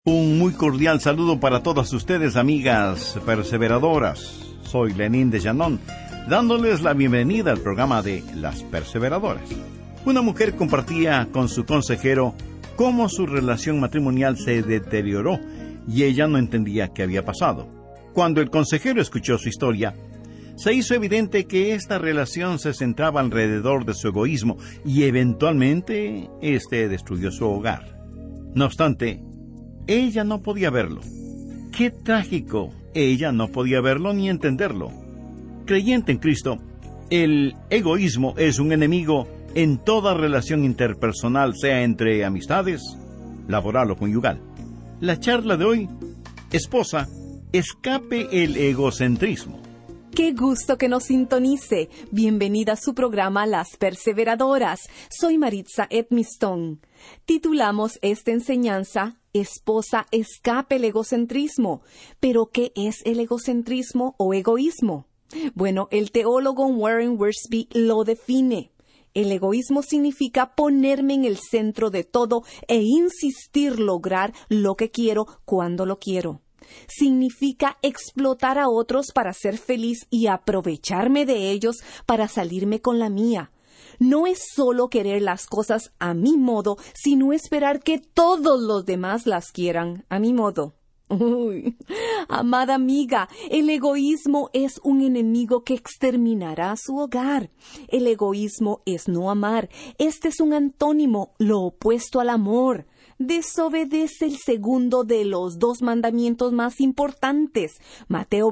Un muy cordial saludo para todas ustedes, amigas perseveradoras. Soy Lenín de Llanón, dándoles la bienvenida al programa de Las Perseveradoras. Una mujer compartía con su consejero cómo su relación matrimonial se deterioró y ella no entendía qué había pasado. Cuando el consejero escuchó su historia, se hizo evidente que esta relación se centraba alrededor de su egoísmo y eventualmente este destruyó su hogar. No obstante, ella no podía verlo. ¡Qué trágico! Ella no podía verlo ni entenderlo. Creyente en Cristo, el egoísmo es un enemigo en toda relación interpersonal, sea entre amistades, laboral o conyugal. La charla de hoy, esposa, escape el egocentrismo. ¡Qué gusto que nos sintonice! Bienvenida a su programa Las Perseveradoras. Soy Maritza Edmiston. Titulamos esta enseñanza Esposa, escape el egocentrismo. ¿Pero qué es el egocentrismo o egoísmo? Bueno, el teólogo Warren Wiersbe lo define. El egoísmo significa ponerme en el centro de todo e insistir lograr lo que quiero cuando lo quiero. Significa explotar a otros para ser feliz y aprovecharme de ellos para salirme con la mía. No es solo querer las cosas a mi modo, sino esperar que todos los demás las quieran a mi modo. Uy, amada amiga, el egoísmo es un enemigo que exterminará su hogar. El egoísmo es no amar. Este es un antónimo, lo opuesto al amor. Desobedece el segundo de los 2 mandamientos más importantes. Mateo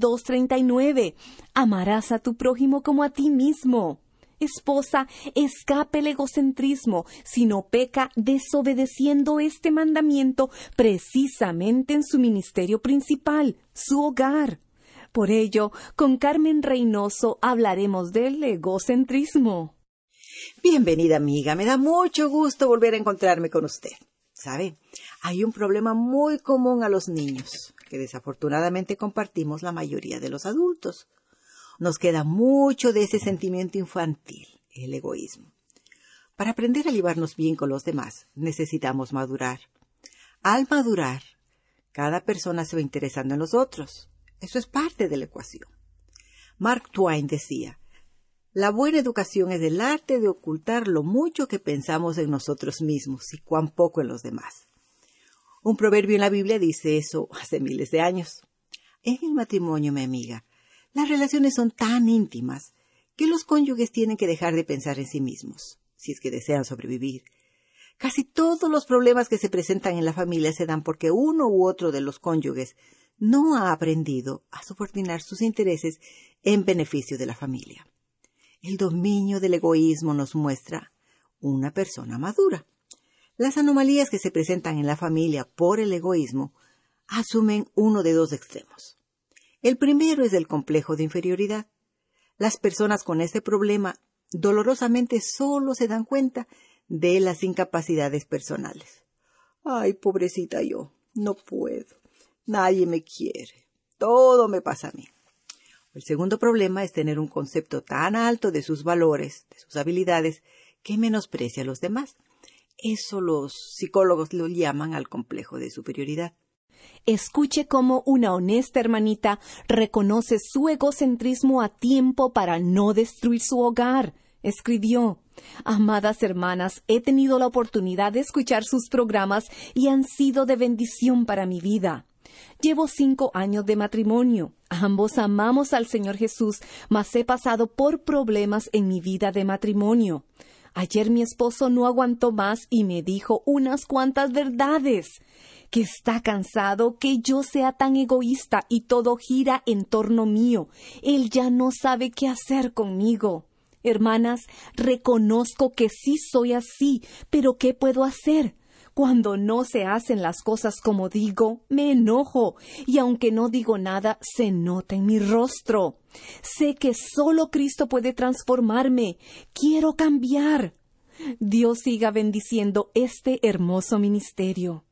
22:39. Amarás a tu prójimo como a ti mismo. Esposa, escape el egocentrismo, si no peca desobedeciendo este mandamiento precisamente en su ministerio principal, su hogar. Por ello, con Carmen Reynoso hablaremos del egocentrismo. Bienvenida, amiga. Me da mucho gusto volver a encontrarme con usted. ¿Sabe? Hay un problema muy común a los niños, que desafortunadamente compartimos la mayoría de los adultos. Nos queda mucho de ese sentimiento infantil, el egoísmo. Para aprender a llevarnos bien con los demás, necesitamos madurar. Al madurar, cada persona se va interesando en los otros. Eso es parte de la ecuación. Mark Twain decía, la buena educación es el arte de ocultar lo mucho que pensamos en nosotros mismos y cuán poco en los demás. Un proverbio en la Biblia dice eso hace miles de años. En el matrimonio, mi amiga, las relaciones son tan íntimas que los cónyuges tienen que dejar de pensar en sí mismos, si es que desean sobrevivir. Casi todos los problemas que se presentan en la familia se dan porque uno u otro de los cónyuges no ha aprendido a subordinar sus intereses en beneficio de la familia. El dominio del egoísmo nos muestra una persona madura. Las anomalías que se presentan en la familia por el egoísmo asumen uno de 2 extremos. El primero es el complejo de inferioridad. Las personas con este problema dolorosamente solo se dan cuenta de las incapacidades personales. Ay, pobrecita yo, no puedo. Nadie me quiere. Todo me pasa a mí. El segundo problema es tener un concepto tan alto de sus valores, de sus habilidades, que menosprecia a los demás. Eso los psicólogos lo llaman al complejo de superioridad. Escuche cómo una honesta hermanita reconoce su egocentrismo a tiempo para no destruir su hogar. Escribió, amadas hermanas, he tenido la oportunidad de escuchar sus programas y han sido de bendición para mi vida. Llevo 5 años de matrimonio. Ambos amamos al Señor Jesús, mas he pasado por problemas en mi vida de matrimonio. Ayer mi esposo no aguantó más y me dijo unas cuantas verdades. Que está cansado que yo sea tan egoísta y todo gira en torno mío. Él ya no sabe qué hacer conmigo. Hermanas, reconozco que sí soy así, pero ¿qué puedo hacer? Cuando no se hacen las cosas como digo, me enojo, y aunque no digo nada, se nota en mi rostro. Sé que solo Cristo puede transformarme. Quiero cambiar. Dios siga bendiciendo este hermoso ministerio.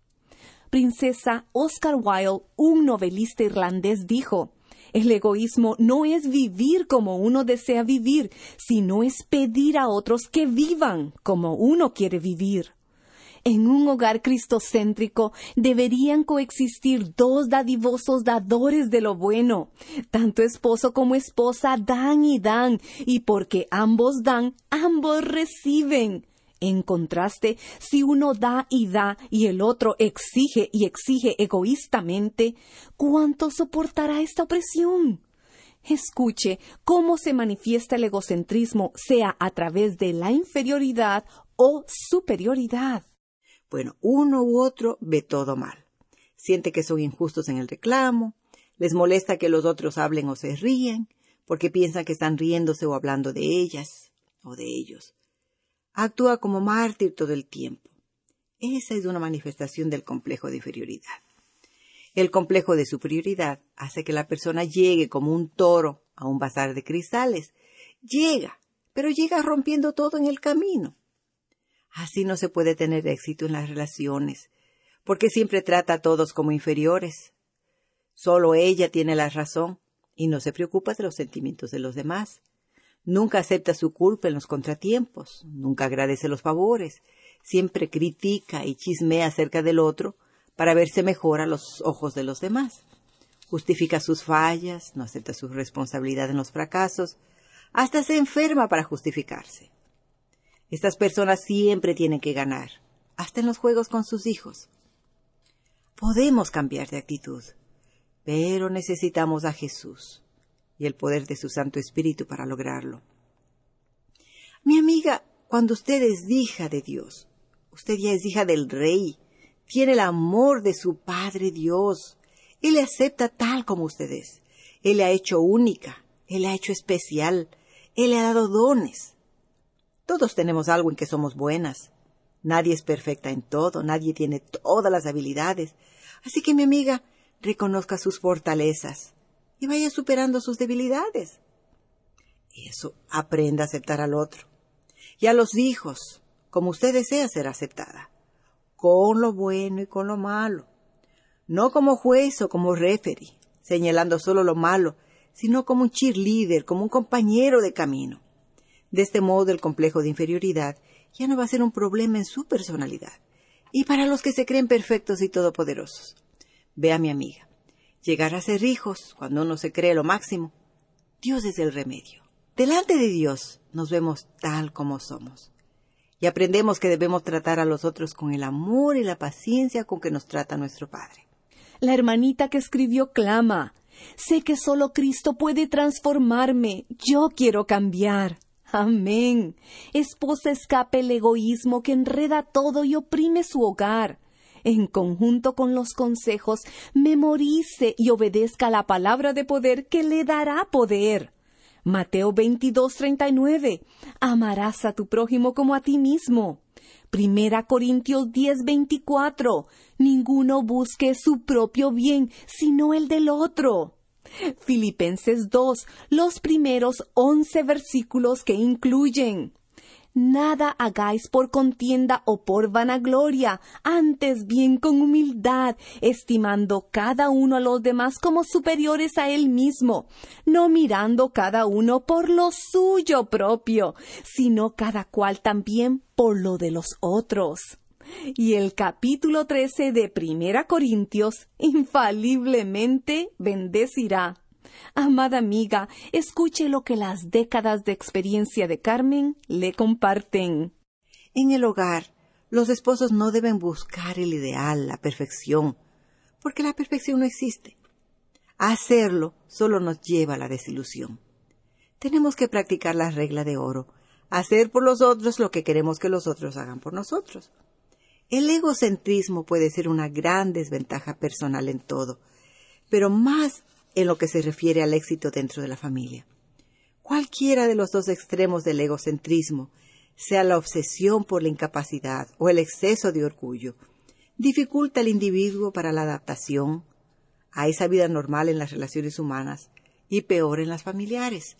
Princesa Oscar Wilde, un novelista irlandés, dijo, el egoísmo no es vivir como uno desea vivir, sino es pedir a otros que vivan como uno quiere vivir. En un hogar cristocéntrico deberían coexistir dos dadivosos dadores de lo bueno. Tanto esposo como esposa dan, y porque ambos dan, ambos reciben. En contraste, si uno da y el otro exige egoístamente, ¿cuánto soportará esta opresión? Escuche cómo se manifiesta el egocentrismo, sea a través de la inferioridad o superioridad. Bueno, uno u otro ve todo mal. Siente que son injustos en el reclamo, les molesta que los otros hablen o se ríen, porque piensan que están riéndose o hablando de ellas o de ellos. Actúa como mártir todo el tiempo. Esa es una manifestación del complejo de inferioridad. El complejo de superioridad hace que la persona llegue como un toro a un bazar de cristales. Pero llega rompiendo todo en el camino. Así no se puede tener éxito en las relaciones, porque siempre trata a todos como inferiores. Solo ella tiene la razón y no se preocupa de los sentimientos de los demás. Nunca acepta su culpa en los contratiempos, nunca agradece los favores, siempre critica y chismea acerca del otro para verse mejor a los ojos de los demás. Justifica sus fallas, no acepta su responsabilidad en los fracasos, hasta se enferma para justificarse. Estas personas siempre tienen que ganar, hasta en los juegos con sus hijos. Podemos cambiar de actitud, pero necesitamos a Jesús y el poder de su Santo Espíritu para lograrlo. Mi amiga, cuando usted es hija de Dios, usted ya es hija del Rey, tiene el amor de su Padre Dios. Él le acepta tal como usted es. Él le ha hecho única, Él le ha hecho especial, Él le ha dado dones. Todos tenemos algo en que somos buenas. Nadie es perfecta en todo, nadie tiene todas las habilidades. Así que, mi amiga, reconozca sus fortalezas y vaya superando sus debilidades. Eso, aprenda a aceptar al otro. Y a los hijos, como usted desea ser aceptada, con lo bueno y con lo malo. No como juez o como referee, señalando solo lo malo, sino como un cheerleader, como un compañero de camino. De este modo, el complejo de inferioridad ya no va a ser un problema en su personalidad. Y para los que se creen perfectos y todopoderosos. Vea, mi amiga, llegar a ser hijos cuando uno se cree lo máximo, Dios es el remedio. Delante de Dios nos vemos tal como somos. Y aprendemos que debemos tratar a los otros con el amor y la paciencia con que nos trata nuestro Padre. La hermanita que escribió clama: sé que solo Cristo puede transformarme. Yo quiero cambiar. Amén. Esposa, escape el egoísmo que enreda todo y oprime su hogar. En conjunto con los consejos, memorice y obedezca la palabra de poder que le dará poder. Mateo 22:39. Amarás a tu prójimo como a ti mismo. 1 Corintios 10:24. Ninguno busque su propio bien, sino el del otro. Filipenses 2, los primeros 11 versículos que incluyen: nada hagáis por contienda o por vanagloria, antes bien con humildad, estimando cada uno a los demás como superiores a él mismo, no mirando cada uno por lo suyo propio, sino cada cual también por lo de los otros. Y el capítulo 13 de 1 Corintios infaliblemente bendecirá. Amada amiga, escuche lo que las décadas de experiencia de Carmen le comparten. En el hogar, los esposos no deben buscar el ideal, la perfección, porque la perfección no existe. Hacerlo solo nos lleva a la desilusión. Tenemos que practicar la regla de oro, hacer por los otros lo que queremos que los otros hagan por nosotros. El egocentrismo puede ser una gran desventaja personal en todo, pero más en lo que se refiere al éxito dentro de la familia. Cualquiera de los dos extremos del egocentrismo, sea la obsesión por la incapacidad o el exceso de orgullo, dificulta al individuo para la adaptación a esa vida normal en las relaciones humanas y peor en las familiares.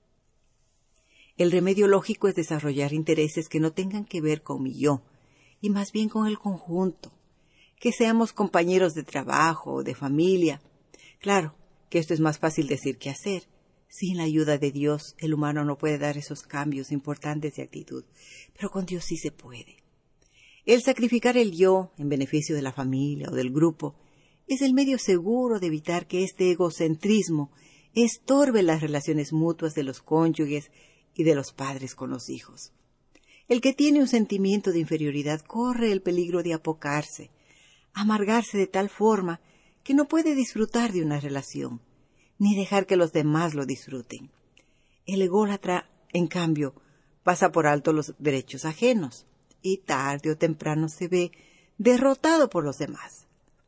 El remedio lógico es desarrollar intereses que no tengan que ver con mi yo, y más bien con el conjunto, que seamos compañeros de trabajo o de familia. Claro que esto es más fácil decir que hacer. Sin la ayuda de Dios, el humano no puede dar esos cambios importantes de actitud, pero con Dios sí se puede. El sacrificar el yo en beneficio de la familia o del grupo es el medio seguro de evitar que este egocentrismo estorbe las relaciones mutuas de los cónyuges y de los padres con los hijos. El que tiene un sentimiento de inferioridad corre el peligro de apocarse, amargarse de tal forma que no puede disfrutar de una relación, ni dejar que los demás lo disfruten. El ególatra, en cambio, pasa por alto los derechos ajenos y tarde o temprano se ve derrotado por los demás.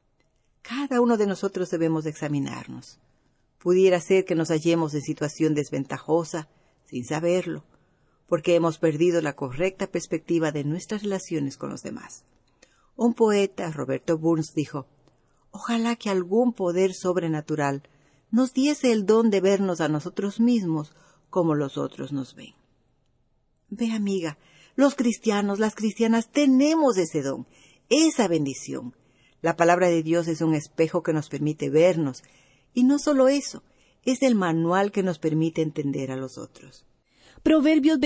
Cada uno de nosotros debemos examinarnos. Pudiera ser que nos hallemos en situación desventajosa sin saberlo, porque hemos perdido la correcta perspectiva de nuestras relaciones con los demás. Un poeta, Roberto Burns, dijo: «Ojalá que algún poder sobrenatural nos diese el don de vernos a nosotros mismos como los otros nos ven». Ve, amiga, los cristianos, las cristianas, tenemos ese don, esa bendición. La palabra de Dios es un espejo que nos permite vernos, y no solo eso, es el manual que nos permite entender a los otros. Proverbios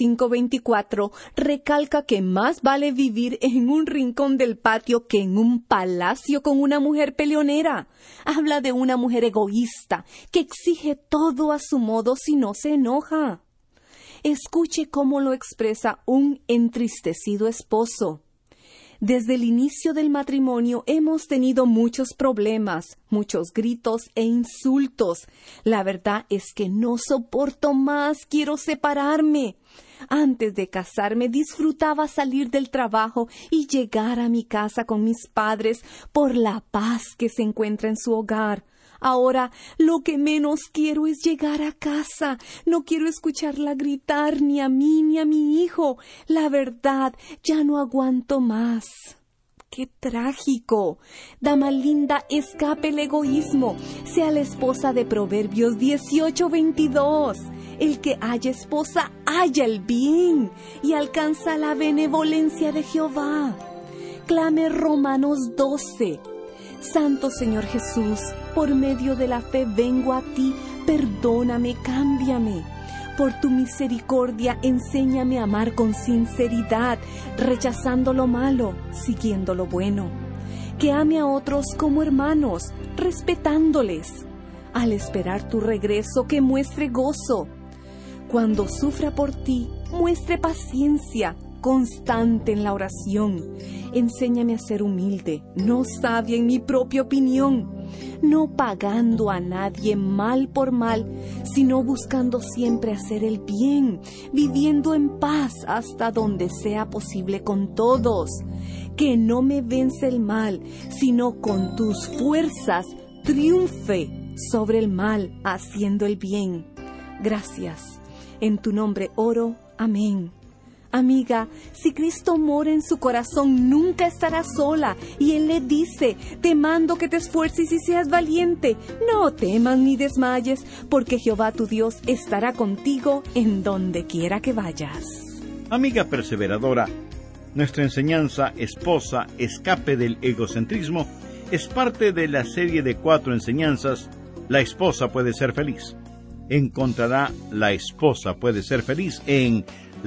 25-24 recalca que más vale vivir en un rincón del patio que en un palacio con una mujer peleonera. Habla de una mujer egoísta que exige todo a su modo si no se enoja. Escuche cómo lo expresa un entristecido esposo. Desde el inicio del matrimonio hemos tenido muchos problemas, muchos gritos e insultos. La verdad es que no soporto más, quiero separarme. Antes de casarme disfrutaba salir del trabajo y llegar a mi casa con mis padres por la paz que se encuentra en su hogar. Ahora lo que menos quiero es llegar a casa. No quiero escucharla gritar ni a mí ni a mi hijo. La verdad, ya no aguanto más. ¡Qué trágico! Dama linda, escape el egoísmo. Sea la esposa de Proverbios 18:22. El que haya esposa, halla el bien y alcanza la benevolencia de Jehová. Clame Romanos 12. Santo Señor Jesús, por medio de la fe vengo a ti, perdóname, cámbiame. Por tu misericordia, enséñame a amar con sinceridad, rechazando lo malo, siguiendo lo bueno. Que ame a otros como hermanos, respetándoles. Al esperar tu regreso, que muestre gozo. Cuando sufra por ti, muestre paciencia, constante en la oración. Enséñame a ser humilde, no sabia en mi propia opinión, no pagando a nadie mal por mal, sino buscando siempre hacer el bien, viviendo en paz hasta donde sea posible con todos. Que no me vence el mal, sino con tus fuerzas triunfe sobre el mal, haciendo el bien. Gracias. En tu nombre oro. Amén. Amiga, si Cristo mora en su corazón, nunca estará sola. Y Él le dice: te mando que te esfuerces y seas valiente. No temas ni desmayes, porque Jehová tu Dios estará contigo en donde quiera que vayas. Amiga perseveradora, nuestra enseñanza Esposa, escape del egocentrismo es parte de la serie de 4 enseñanzas La esposa puede ser feliz. Encontrará La esposa puede ser feliz en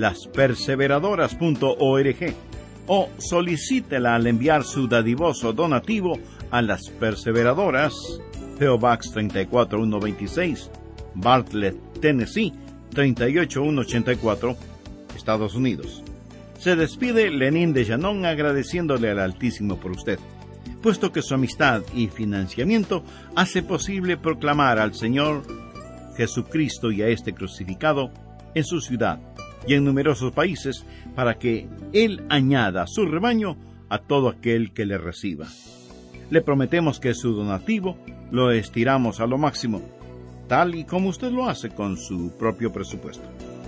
lasperseveradoras.org o solicítela al enviar su dadivoso donativo a Las Perseveradoras, P.O. Box 34126, Bartlett, Tennessee 38184, Estados Unidos. Se despide Lenín Dejanon agradeciéndole al Altísimo por usted, puesto que su amistad y financiamiento hace posible proclamar al Señor Jesucristo y a este crucificado en su ciudad y en numerosos países, para que Él añada a su rebaño a todo aquel que le reciba. Le prometemos que su donativo lo estiramos a lo máximo, tal y como usted lo hace con su propio presupuesto.